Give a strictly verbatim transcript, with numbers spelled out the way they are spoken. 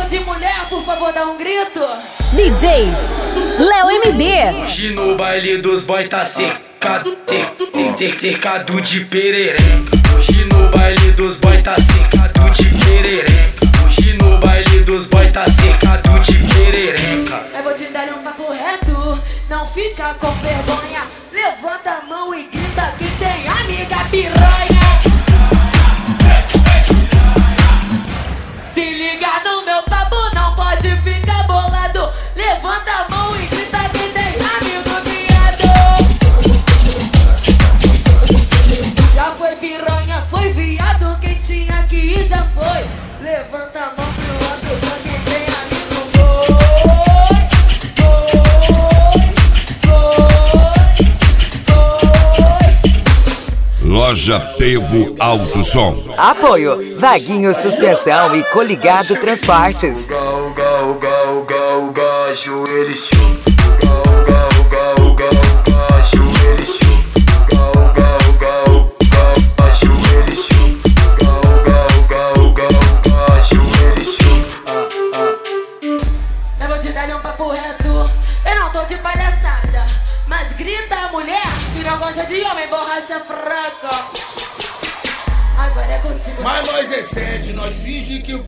de mulher, por favor, dá um grito. D J Léo M D. Hoje no baile dos boy tá secado, secado de perereca. Hoje no baile dos boy tá secado de perereca. Hoje no baile dos boy tá secado de perereca. Eu vou te dar um papo reto, não fica com vergonha. Levanta a mão e grita que tem amiga piranha. Se liga no meu papo, não pode ficar bolado. Levanta a mão e grita que tem amigo viado. Já foi piranha, foi viado, quem tinha que ir já foi. Levanta a mão pro alto pra quem tem amigo. Loja Trevo Alto Som. Apoio Vaguinho Suspensão e Coligado Transportes. Gal, gal, gal, gal, gal, joelho chupa. Gal, gal, gal, gal, gal, joelho chupa. Gal, gal, gal, gal, joelho chupa. Gal, gal, gal, gal, gal, joelho chupa. Eu vou te dar um papo reto, eu não tô de palhaçada. Mas grita a mulher que não gosta de homem borracha fraca. Agora é contigo. Mas nós é sete, nós finge que